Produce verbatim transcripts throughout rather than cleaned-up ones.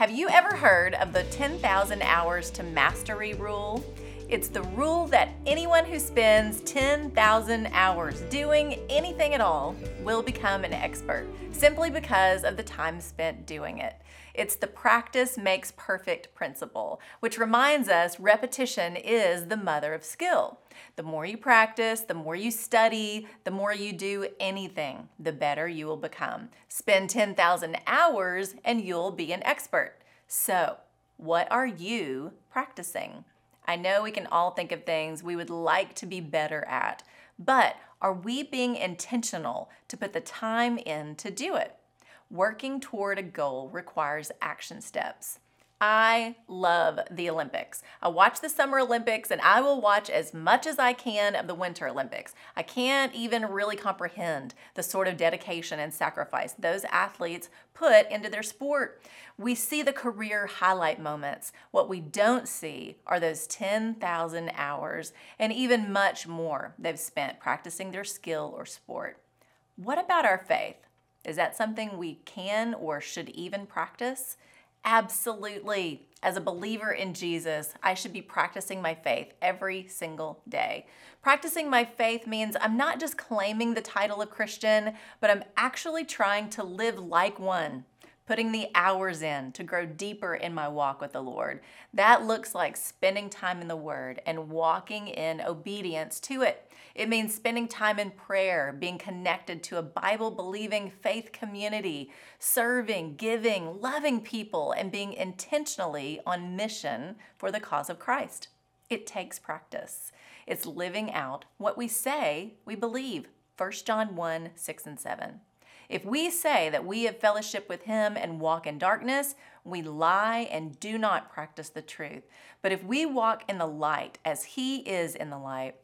Have you ever heard of the ten thousand hours to mastery rule? It's the rule that anyone who spends ten thousand hours doing anything at all will become an expert, simply because of the time spent doing it. It's the practice makes perfect principle, which reminds us repetition is the mother of skill. The more you practice, the more you study, the more you do anything, the better you will become. Spend ten thousand hours and you'll be an expert. So, what are you practicing? I know we can all think of things we would like to be better at, but are we being intentional to put the time in to do it? Working toward a goal requires action steps. I love the Olympics. I watch the Summer Olympics and I will watch as much as I can of the Winter Olympics. I can't even really comprehend the sort of dedication and sacrifice those athletes put into their sport. We see the career highlight moments. What we don't see are those ten thousand hours and even much more they've spent practicing their skill or sport. What about our faith? Is that something we can or should even practice? Absolutely. As a believer in Jesus, I should be practicing my faith every single day. Practicing my faith means I'm not just claiming the title of Christian, but I'm actually trying to live like one, putting the hours in to grow deeper in my walk with the Lord. That looks like spending time in the Word and walking in obedience to it. It means spending time in prayer, being connected to a Bible-believing faith community, serving, giving, loving people, and being intentionally on mission for the cause of Christ. It takes practice. It's living out what we say we believe. First John one, six and seven. If we say that we have fellowship with Him and walk in darkness, we lie and do not practice the truth. But if we walk in the light as He is in the light,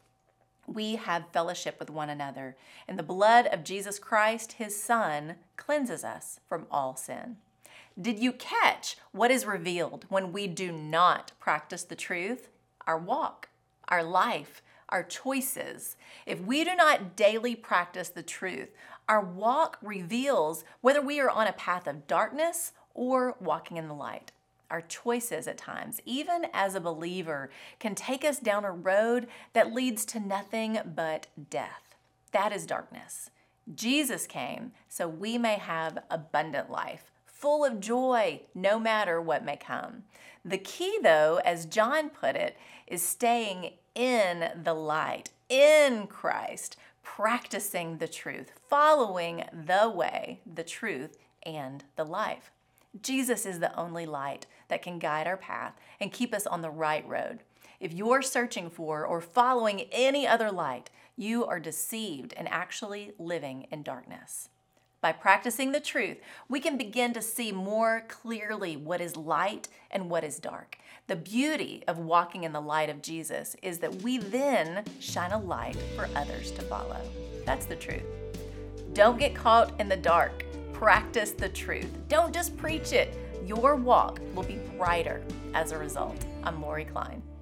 we have fellowship with one another, and the blood of Jesus Christ, His Son, cleanses us from all sin. Did you catch what is revealed when we do not practice the truth? Our walk, our life, our choices. If we do not daily practice the truth, our walk reveals whether we are on a path of darkness or walking in the light. Our choices at times, even as a believer, can take us down a road that leads to nothing but death. That is darkness. Jesus came so we may have abundant life, full of joy, no matter what may come. The key, though, as John put it, is staying in the light, in Christ, practicing the truth, following the way, the truth, and the life. Jesus is the only light that can guide our path and keep us on the right road. If you're searching for or following any other light, you are deceived and actually living in darkness. By practicing the truth, we can begin to see more clearly what is light and what is dark. The beauty of walking in the light of Jesus is that we then shine a light for others to follow. That's the truth. Don't get caught in the dark. Practice the truth. Don't just preach it. Your walk will be brighter as a result. I'm Lori Klein.